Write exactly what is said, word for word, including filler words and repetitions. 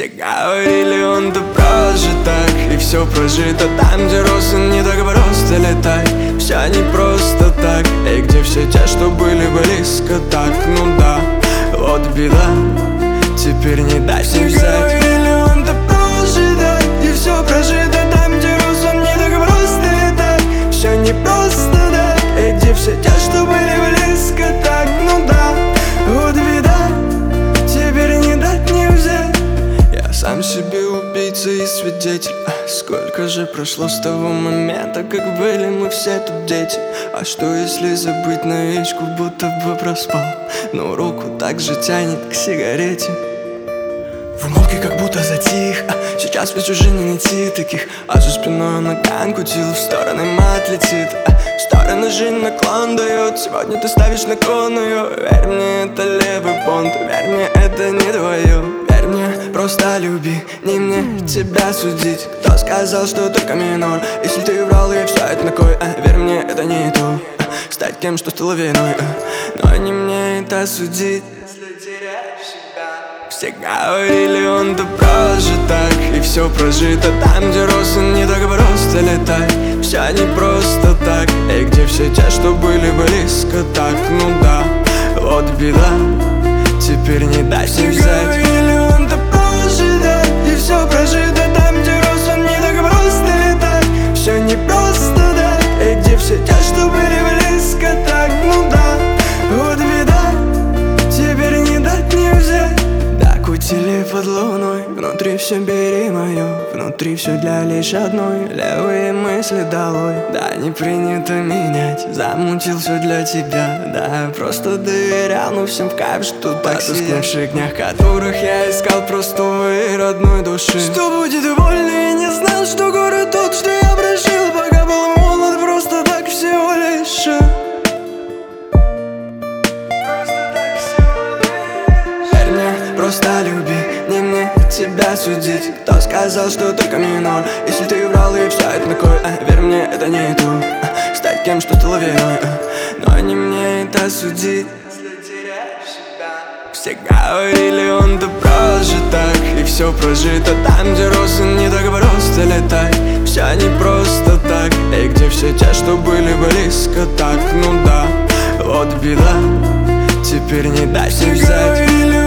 Все говорили, он-то прожиток, и все прожито там, где рос, он не так просто летай. Все не просто так, и где все те, что были близко так, ну да, вот беда, теперь не дать не взять. Все говорили, он-то прожиток, и все прожито там, где рос, он не так просто летай. Все не просто так, и где все те, что были близко так, ну да, вот беда, теперь не дать не взять. Я сам себе убийца и свидетель. Сколько же прошло с того момента, как были мы все тут дети. А что если забыть навечку, будто бы проспал, но руку так же тянет к сигарете. В умолке как будто затих, а сейчас ведь уже не найти таких. А за спиной наган кутил, в стороны мат летит, а в стороны жизнь наклон дает. Сегодня ты ставишь на кон ее. Верь мне, это левый понт, верь мне, это не твое. Верь мне, просто люби, не мне тебя судить. Кто сказал, что только минор? Если ты врал, и все это на кой, а верь мне, это не то, а стать тем, что стало виной, а но не мне это судить. Все говорили, он-то прожиток, и все прожито там, где рос, он не так просто летай. Все не просто так, и где все те, что были близко так, ну да, вот беда, теперь не дать не взять. Все говорили, он-то прожиток, и все прожито там, где рос, он не так просто летай. Все не просто так, и где все те, что были близко так, ну да, вот беда, теперь не дать не взять. Кутили под луной, внутри все бери мое, внутри все для лишь одной, левые мысли долой. Да, не принято менять, замутил все для тебя. Да, я просто доверял, но всем в кайф, что так потускневших днях, которых я искал простой родной души. Что будет больно, я не знал, что город тот, что я прожил, пока был молод, просто так всего лишь. Просто люби, не мне тебя судить. Кто сказал, что только минор? Если ты врал, и все это на кой, а верь мне, это не то, а стать кем, что стало виной, а но не мне это судить. Все говорили, он-то прожиток, и все прожито там, где рос, он не так просто летай. Все не просто так, и где все те, что были близко так, ну да, вот беда, теперь не дать не взять.